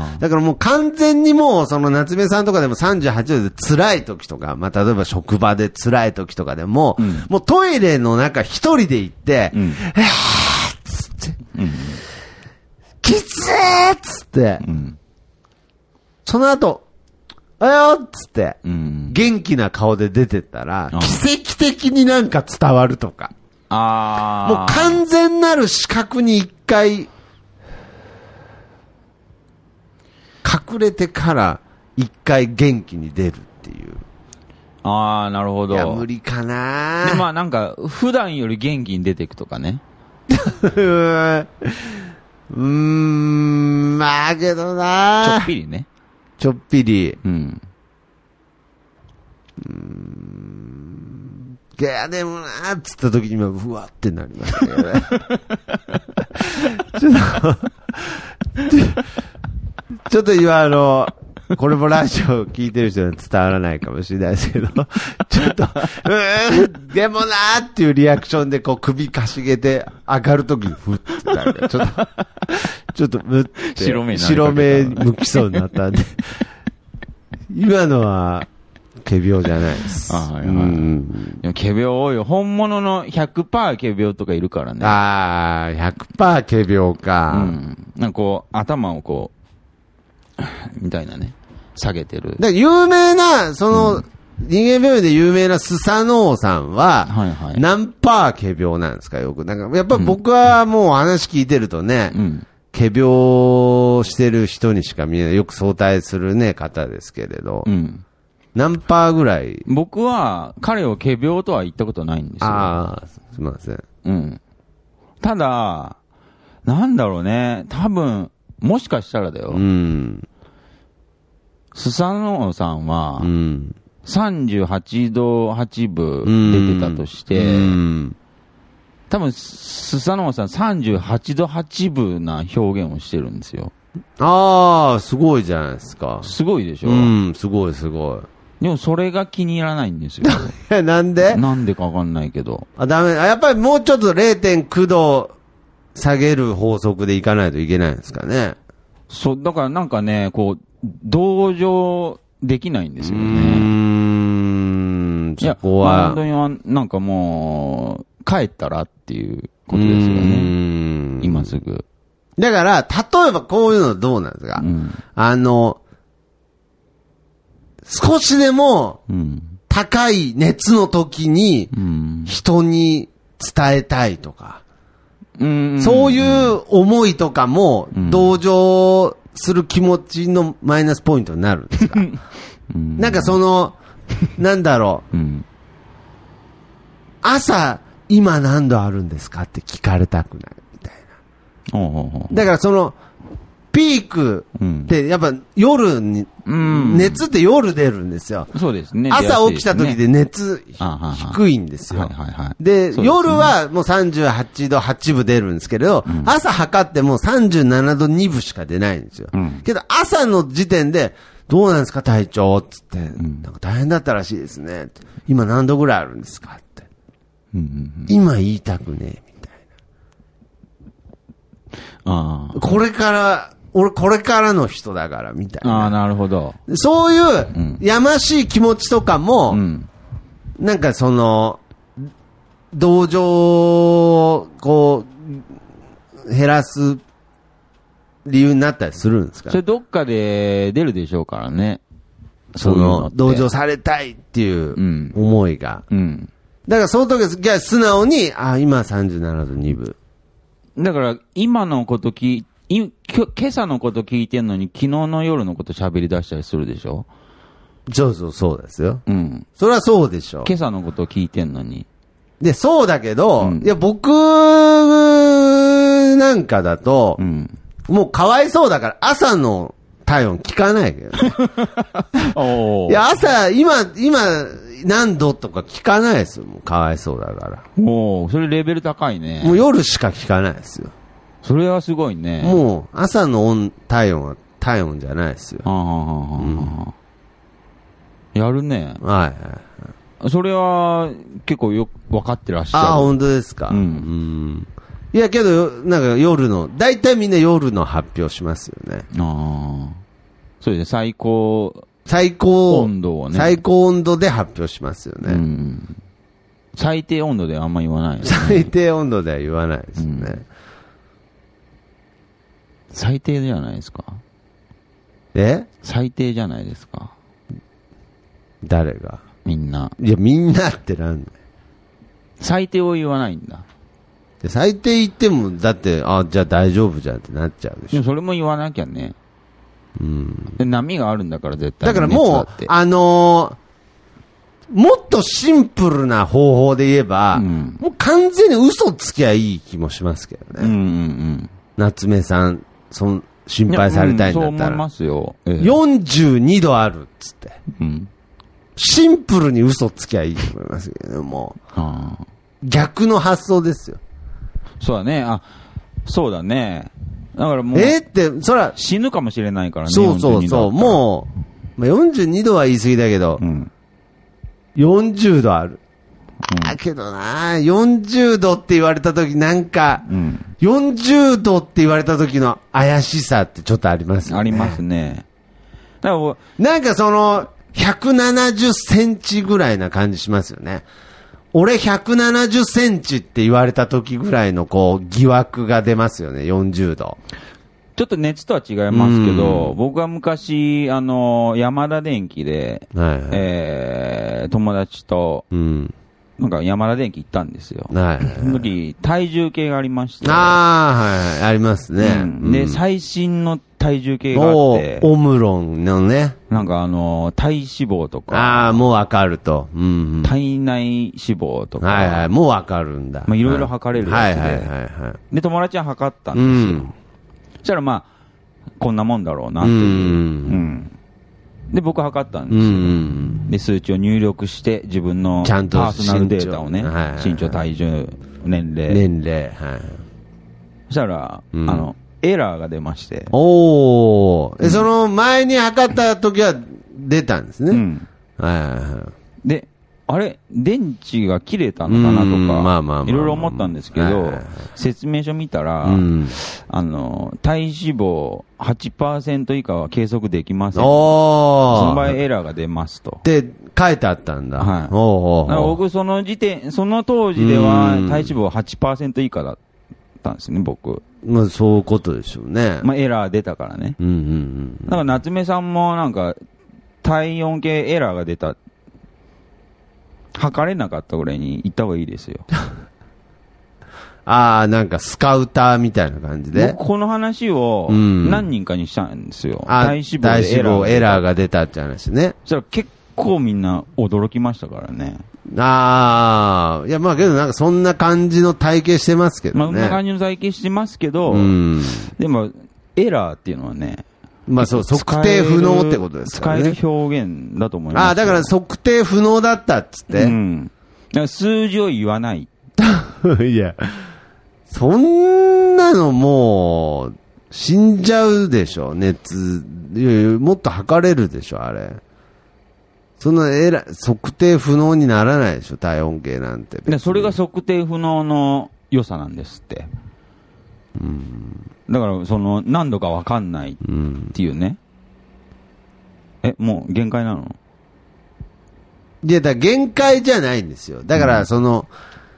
だからもう完全にもうその夏目さんとかでもさんじゅうはちどで辛い時とか、まあ例えば職場で辛い時とかでも、うん、もうトイレの中一人で行って、うん、えーっつって、うん、きつーっつって、うん、その後、あよっつって、うん、元気な顔で出てったら、奇跡的になんか伝わるとか。あもう完全なる視覚に一回、隠れてから一回元気に出るっていう。 ああ、なるほど。 いや、無理かな。 で、まあなんか、普段より元気に出ていくとかね。 うーん、まあけどな。 ちょっぴりね。 ちょっぴり。うん。うーん。いや、でもなーっつった時には、ふわってなりましたけどね。ちょっと、ちょっと今あの、これもラジオ聞いてる人には伝わらないかもしれないですけど、ちょっと、うーん、でもなーっていうリアクションでこう首かしげて上がるときにふってなる。ちょっと、ちょっとむって、 白目白目向きそうになったんで。 今のは、仮病じゃないです。 あ、はいはい。うん、いや仮病多いよ。本物の ひゃくパーセント 仮病とかいるからね。 ああ、ひゃくパーセント 仮病か。 うん。なんかこう、頭をこう、みたいなね。下げてる。 だ有名な、その、うん、人間病院で有名なスサノオさんは、はいはい、何パー仮病なんですか、よく。なんか、やっぱ僕はもう話聞いてるとね、うん、仮病してる人にしか見えない。よく相対するね、方ですけれど。うん、何パーぐらい？ 僕は、彼を仮病とは言ったことないんですよ。 ああ、すみません。 うん。ただ、なんだろうね、多分、もしかしたらだよ。うん。スサノオさんは、うん、さんじゅうはちどはちぶ出てたとして、うん、多分、スサノオさんさんじゅうはちどはちぶな表現をしてるんですよ。 ああ、すごいじゃないですか。 すごいでしょ。 うん、すごいすごい。 でもそれが気に入らないんですよ。 なんで？ なんでかわかんないけど。 あ、ダメ。やっぱりもうちょっと れいてんきゅう 度下げる法則でいかないといけないんですかね。 そう、だからなんかね、こう、同情できないんですよね。うーん、そこは。 いや、本当には、なんかもう、帰ったらっていうことですよね。今すぐ。 だから、例えばこういうのどうなんですか、うん、あの、少しでも、高い熱の時に、人に伝えたいとか、うん、そういう思いとかも、同情する気持ちのマイナスポイントになるんですか、うん、なんかその、なんだろう、うん、朝、今何度あるんですかって聞かれたくないみたいな。おうおうおう、だからその、ピークってやっぱ夜に、うん、熱って夜出るんですよ。 そうですね。 朝起きた時で熱低いんですよ。で、夜はもうさんじゅうはちどはちぶ出るんですけれど、うん、朝測ってもさんじゅうななどにぶしか出ないんですよ。うん、けど朝の時点で、どうなんですか体調つって、うん、なんか大変だったらしいですね。今何度ぐらいあるんですかって。うんうんうん、今言いたくねえみたいな。あ、これから、俺これからの人だからみたいな。 ああ、なるほど。 そういうやましい気持ちとかも、うん、なんかその、同情をこう、減らす理由になったりするんですか？ それどっかで出るでしょうからね。 その、同情されたいっていう思いが。うんうん、だからその時、じゃあ素直に、あ、今さんじゅうななどにぶ。 だから、今のこと聞いい今朝のこと聞いてんのに昨日の夜のこと喋り出したりするでしょ？ そうそうそうですよ。うん。それはそうでしょ。 今朝のこと聞いてんのに。 で、そうだけど、うん、いや、僕なんかだと、うん、もうかわいそうだから朝の体温聞かないけど、ね。いや、朝、今、今、何度とか聞かないですよ。もうかわいそうだから。 おー、それレベル高いね。 もう夜しか聞かないですよ。 それはすごいね。 もう、朝の温体温は体温じゃないですよ。はあはあはあうん、やるね。 はいはい。 それは、結構よく分かってらっしゃる。 ああ、本当ですか。うん。うん、いや、けど、なんか夜の、大体みんな夜の発表しますよね。ああ。 そうですね、最高。 最高。 温度をね。 最高温度で発表しますよね。うん。 最低温度ではあんま言わないよね。 最低温度では言わないですね。うん最低じゃないですか。 え？ 最低じゃないですか。 誰が？ みんな。 いや、みんなってなんだよ。 最低を言わないんだ。 で最低言っても、だって、あ、じゃあ大丈夫じゃんってなっちゃうでしょ。 でもそれも言わなきゃね。うん。で波があるんだから絶対。 だからもう、あのー、もっとシンプルな方法で言えば、うん、もう完全に嘘つきゃいい気もしますけどね。うんうんうん。夏目さん。そん心配されたいんだったら、うん、そう思いますよ、ええ、よんじゅうにどあるっつって、うん、シンプルに嘘つきゃいいと思いますけどね、もうあ逆の発想ですよ。 そうだね、あ、そうだね。だからもうえー、ってそら死ぬかもしれないからね。 そうそうそう、もう、まあ、よんじゅうにどは言い過ぎだけど、うん、よんじゅうどある。だ、うん、けどな、よんじゅうどって言われたときなんか、うん、よんじゅうどって言われたときの怪しさってちょっとありますよね。 ありますね。 なんかその、ひゃくななじゅっセンチぐらいな感じしますよね。俺ひゃくななじゅっセンチって言われた時ぐらいのこう疑惑が出ますよね、よんじゅうど。 ちょっと熱とは違いますけど、僕は昔、あの、山田電機で、はいはい、えー、友達と、うん、なんか山田電機行ったんですよ。はいはいはい、その時、体重計がありまして。 ああ、はい、ありますね、うん。 で、最新の体重計があって。 オムロンのね。 なんかあの、体脂肪とか。 ああ、もうわかると、うんうん。 体内脂肪とか。 はいはい、もうわかるんだ。 まあいろいろ測れるやつで。はいはいはい、はい。で、友達は測ったんですよ。うんそしたらまあ、こんなもんだろうなっていう。うんうんで、僕測ったんですよ。うんで、数値を入力して、自分のパーソナルデータをね、身長、体重、年齢。 年齢、はい。 そしたら、うん、あの、エラーが出まして。 おー。うん、その前に測った時は出たんですね。うん。はいはいはい。 で、あれ、電池が切れたのかなとか、いろいろ思ったんですけど、説明書見たら、うん、あの、体脂肪 はちパーセント 以下は計測できません。その場合エラーが出ますと。 で、書いてあったんだ。はい。おうおうおう僕、その時点、その当時では体脂肪 はちパーセント 以下だったんですね、僕。 まあ、そういうことでしょうね。 まあ、エラー出たからね。うんうんうん。だから、夏目さんもなんか、体温計エラーが出た。測れなかったぐらいに行った方がいいですよ。 ああ、なんかスカウターみたいな感じで。 僕この話を何人かにしたんですよ。うん、体脂肪でエラーエラーが出たって話ね。 そしたら結構みんな驚きましたからね。 ああ、いやまあけどなんかそんな感じの体型してますけどね。まあそんな感じの体型してますけど、うん、でもエラーっていうのはね、 まあそう、測定不能ってことですからね。 使える表現だと思います。 ああ、だから測定不能だったっつって。うん。 だから数字を言わない。 いや、そんなのもう、死んじゃうでしょ、熱。いやいや、もっと測れるでしょ、あれ。そんなえら、測定不能にならないでしょ、体温計なんて。 それが測定不能の良さなんですって。うん。だから、その、何度かわかんないっていうね。うん、え、もう限界なの？ いや、だから限界じゃないんですよ。だから、その、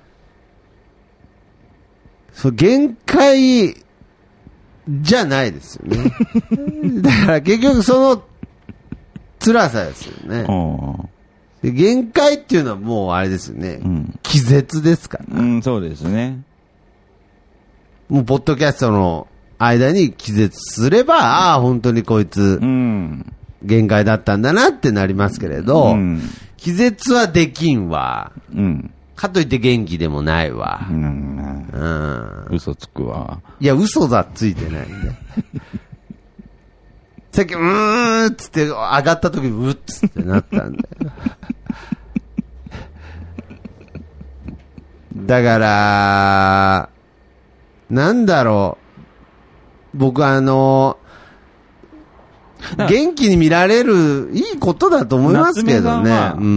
うん、そ限界じゃないですよね。だから結局その辛さですよね。で限界っていうのはもうあれですよね。うん、気絶ですから、 ね。うん、そうですね。 もう、ポッドキャストの間に気絶すれば、ああ、本当にこいつ、限界だったんだなってなりますけれど、うん、気絶はできんわ。うん、かといって元気でもないわ。うんうん、嘘つくわ。 いや、嘘だついてないんで。さっき、うーんっつって上がった時に、うっつってなったんで。だから、なんだろう。僕あの、元気に見られる、いいことだと思いますけどね。うん。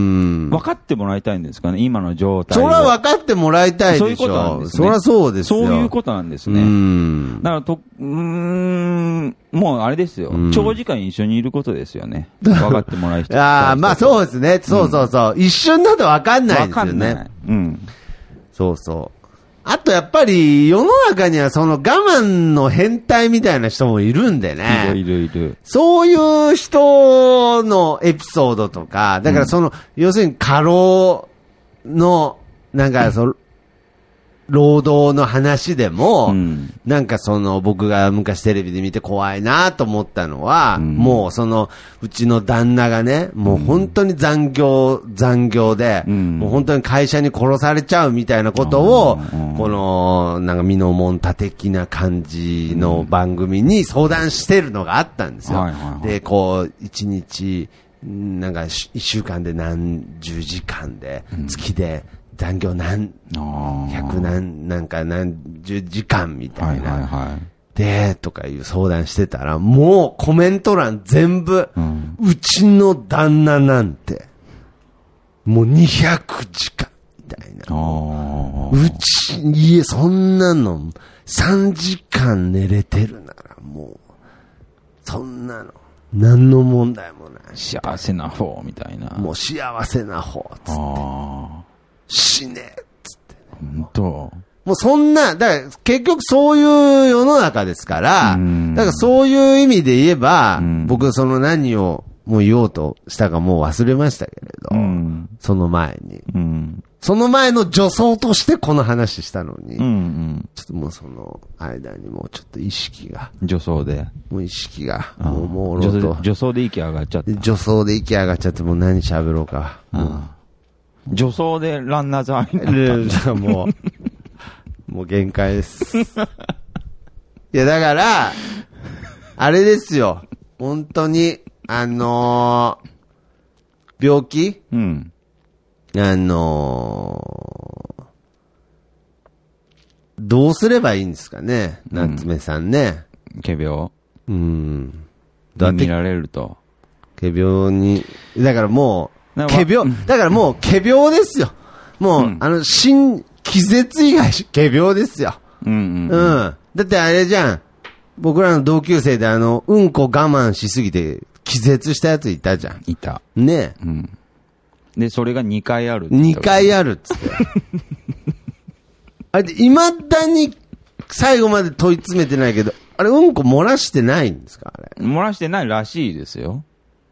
分かってもらいたいんですかね、今の状態。 それは分かってもらいたいでしょ。そういうことなんですね。そりゃそうですよ。 そういうことなんですね。うん。だからと、うーん、もうあれですよ。うん、長時間一緒にいることですよね。分かってもらいたい。 ああ、まあそうですね。そうそうそう。うん、一瞬だと分かんないですよね。分かんない。うん。そうそう。あとやっぱり世の中にはその我慢の変態みたいな人もいるんでね。 いるいるいる。 そういう人のエピソードとか、だからその、うん、要するに過労の、なんかその、労働の話でも、うん、なんかその僕が昔テレビで見て怖いなと思ったのは、うん、もうそのうちの旦那がね、もう本当に残業、残業で、うん、もう本当に会社に殺されちゃうみたいなことを、うん、このなんか身のもんた的な感じの番組に相談してるのがあったんですよ。はいはいはい、で、こう、一日、なんか一週間で何十時間で、月で、残業何、百何、なんか何十時間みたいな。はいはいはい、で、とかいう相談してたら、もうコメント欄全部、うん、うちの旦那なんて、もうにひゃくじかんみたいな。うち、いえ、そんなの、さんじかん寝れてるならもう、そんなの。 何の問題もない。 幸せな方みたいな。 もう幸せな方、つって。あ死ねつって。 本当。 もうそんな、だから結局そういう世の中ですから、だからそういう意味で言えば、僕その何をもう言おうとしたかもう忘れましたけれど、その前に。その前の助走としてこの話したのに、うんうん、ちょっともうその間にもうちょっと意識が。 助走で。 もう意識が、もうもうろと。 助走で息上がっちゃった。 助走で息上がっちゃってもう何喋ろうか。 助走でランナーズハイになった。 もう、もう限界です。いやだから、あれですよ。本当に、あのー、病気うん。あのー、どうすればいいんですかね、うん、夏目さんね。 仮病うん。 どうやって見られると。 仮病に、だからもう、仮病、だからもう仮病ですよ。もう、うん、あの、新、気絶以外仮病ですよ。うんうん、うん。うん。だってあれじゃん。僕らの同級生であの、うんこ我慢しすぎて気絶したやついたじゃん。 いた。 ねえ。 うん。で、それがにかいある。 にかいあるっつって。あれで、未だに最後まで問い詰めてないけど、あれ、うんこ漏らしてないんですかあれ。 漏らしてないらしいですよ。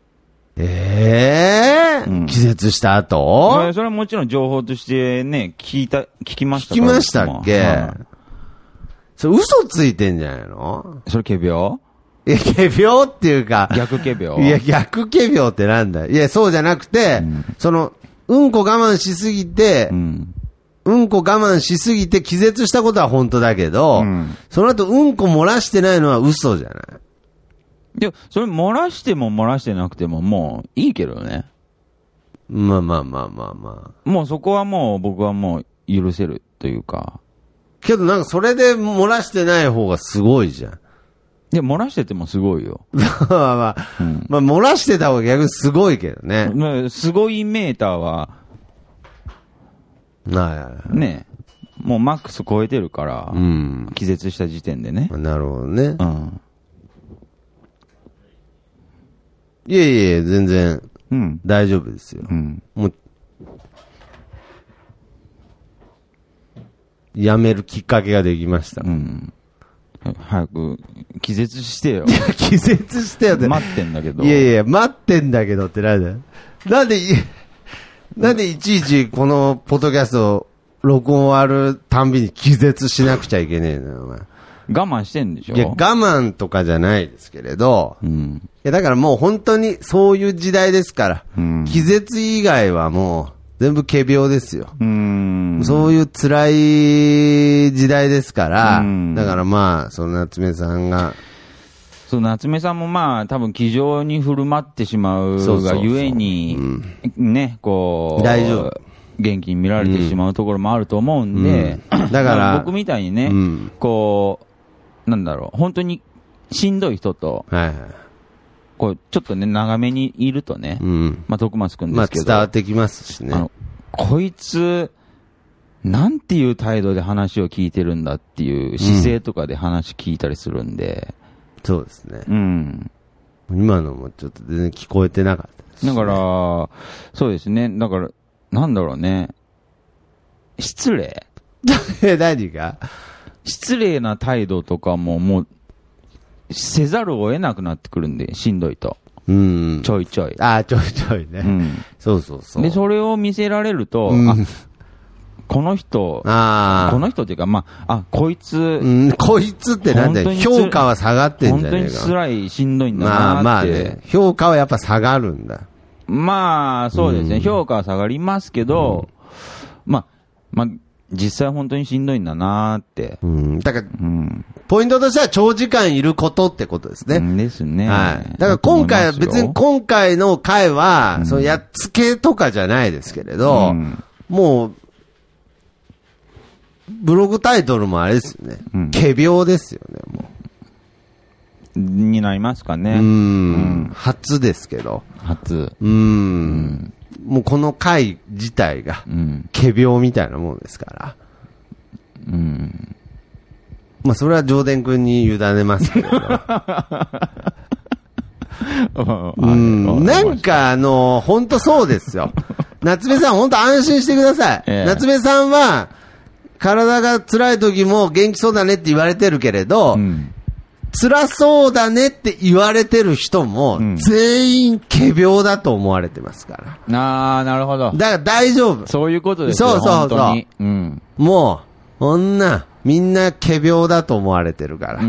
ええーうん、気絶した後、 それはもちろん情報としてね、聞いた、聞きましたか聞きましたっけ、はい、それ嘘ついてんじゃないのそれ仮病いや、仮病っていうか。 逆仮病いや、逆仮病ってなんだいや、そうじゃなくて、うん、その、うんこ我慢しすぎて、うん、うんこ我慢しすぎて気絶したことは本当だけど、うん、その後うんこ漏らしてないのは嘘じゃないいや、それ漏らしても漏らしてなくてももういいけどね。 まあまあまあまあまあ。もうそこはもう僕はもう許せるというか。 けどなんかそれで漏らしてない方がすごいじゃん。 いや、漏らしててもすごいよ。 まあまあ、うん、まあ漏らしてた方が逆にすごいけどね。 まあ、すごいメーターは、ね、もうマックス超えてるから、うん、気絶した時点でね。 なるほどね。うん。いえいえ、全然、うん、大丈夫ですよ。うん、もう、やめるきっかけができました。うん早く、気絶してよ。 いや、気絶してよって。 待ってんだけど。 いやいや、待ってんだけどってなんだよ。なんで、なんでいちいちこのポッドキャスト録音終わるたんびに気絶しなくちゃいけねえのよ、お前。 我慢してんでしょ？ いや、我慢とかじゃないですけれど、うん、いや、だからもう本当にそういう時代ですから、うん、気絶以外はもう全部仮病ですよ。うーんそういう辛い時代ですから、だからまあ、その夏目さんが、 そう、夏目さんもまあ、多分気丈に振る舞ってしまうがゆえに、そうそうそう、うん、ね、こう、 大丈夫。 元気に見られてしまうところもあると思うんで、うん、だから僕みたいにね、うん、こう、なんだろう、本当にしんどい人と、はいはい、こうちょっとね、長めにいるとね、うん、まあ、徳松くんですけど、 まあ、伝わってきますしね。あのこいつ、なんていう態度で話を聞いてるんだっていう姿勢とかで話聞いたりするんで、 うん、そうですね。うん。今のもちょっと全然聞こえてなかったです、ね。 だから、そうですね。だから、なんだろうね。失礼何が失礼な態度とかももう、せざるを得なくなってくるんで、しんどいと。うん。ちょいちょい。 ああ、ちょいちょいね。うん。そうそうそう。 で、それを見せられると、うん、あ、この人、あこの人っていうか、まあ、あ、こいつ、 うん、こいつってなんだよ。評価は下がってんじゃねえか。 本当に辛い、しんどいんだなって。まあまあね。 評価はやっぱ下がるんだ。 まあ、そうですね。うん、評価は下がりますけど、うん、まあ、まあ、実際本当にしんどいんだなーって。 うん。だから、うん、ポイントとしては長時間いることってことですね。 うん、ですね。 はい。だから今回は別に今回の回は、うん、そのやっつけとかじゃないですけれど、うん、もう、ブログタイトルもあれですよね。うん、仮病ですよね、もう。になりますかね。 うんうん、初ですけど。 初。 うんうんもうこの回自体が、仮病みたいなもんですから。うん。まあそれは上田君に委ねますけど。 うん、なんかあの、本当そうですよ。夏目さん本当安心してください。ええ、夏目さんは、体が辛い時も元気そうだねって言われてるけれど、うん、辛そうだねって言われてる人も、全員仮病だと思われてますから。 ああ、なるほど。 だから大丈夫。 そういうことですよ。 そうそうそう。 うん、 もう、女、みんな仮病だと思われてるから。うん。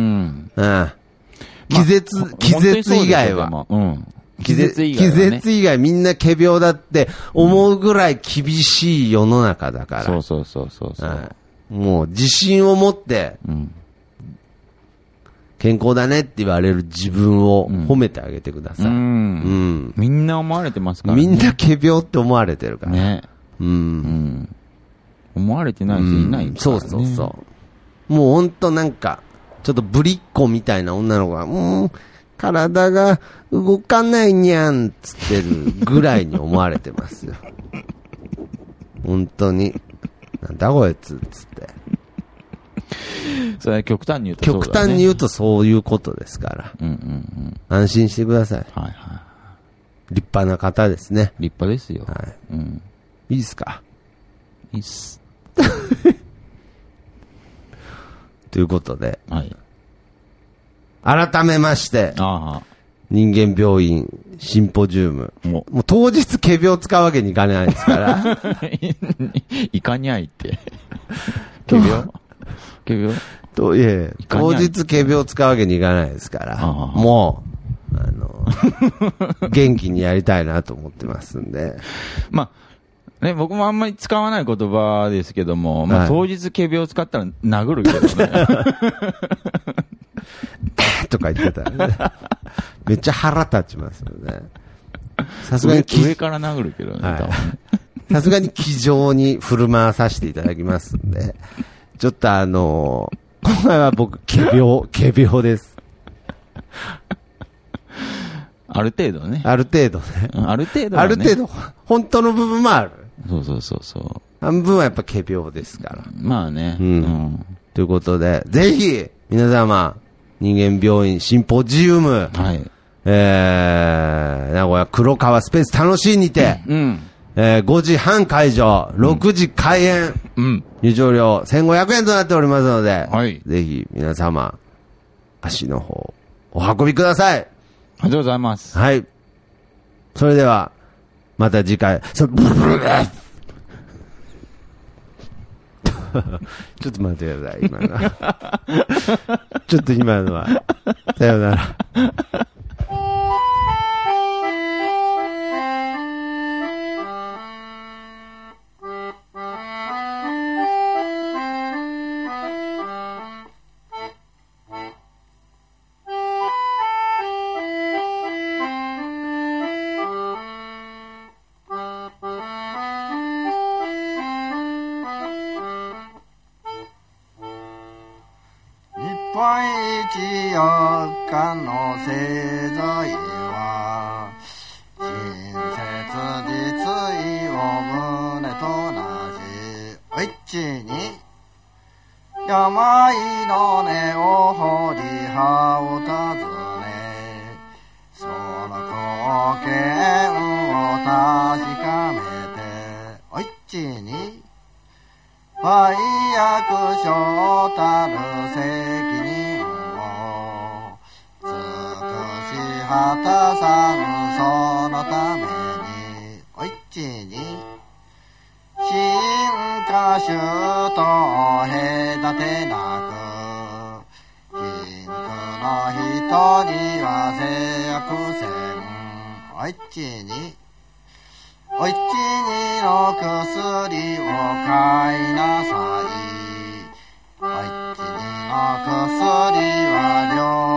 うん。気絶、まあ、気絶以外は。うん。 気絶以外は、ね。 気絶以外みんな仮病だって思うぐらい厳しい世の中だから。 そうそうそうそうそう、 はい。もう自信を持って、うん、健康だねって言われる自分を褒めてあげてください。うん。うん、 みんな思われてますからね。みんな仮病って思われてるから。 ね。 うん。うん、 思われてない人いないからね、うん。そうそうそう。もうほんとなんか、ちょっとぶりっ子みたいな女の子が、うん、体が動かないにゃんっつってるぐらいに思われてますよ。本当に。なんだこいつっつって。 それは極端に言うとそうだね。 極端に言うとそういうことですから。うんうんうん、安心してください。はいはい。立派な方ですね。 立派ですよ。 はい。うん、いいっすか？ いいっす。 ということで。はい。改めまして、あ人間病院シンポジウム。もう当日仮病使うわけにいかないですから。 いかにゃいって。仮病仮病といえ、当日仮病使うわけにいかないですから。もう、あの、元気にやりたいなと思ってますんで。 まあ、ね、僕もあんまり使わない言葉ですけども、まあ、はい、当日仮病使ったら殴るけどね。 とか言ってたらね。めっちゃ腹立ちますよね。さすがに上から殴るけどね。 さすがに気丈に振る舞わさせていただきますんで。ちょっとあのー、今回は僕、仮病、仮病です。 ある程度ね。 ある程度ね。 ある程度、ね、 ある程度、本当の部分もある。 そうそうそうそう。 半分はやっぱ仮病ですから。 まあね。 うん。うん、ということで、ぜひ、皆様、人間病院シンポジウム、はい、えー、名古屋黒川スペース楽しいにて、うん、えー、ごじはん開場、ろくじ開演、うん、入場料せんごひゃくえんとなっておりますので、はい、ぜひ皆様、足の方、お運びください。 ありがとうございます。 はい。それでは、また次回、そブルブルちょっと待ってください、今のは。ちょっと今のは。さようなら。 日本一四日の製材は親切実意を胸となしお一に病の根を掘り葉を尋ねその貢献を確かめてお一に売約所たる責任を尽くし果たさぬそのためにお一に進化種と隔てなく貧苦の人には制約せんお一にお一にの薬を買いなさい。お一にの薬は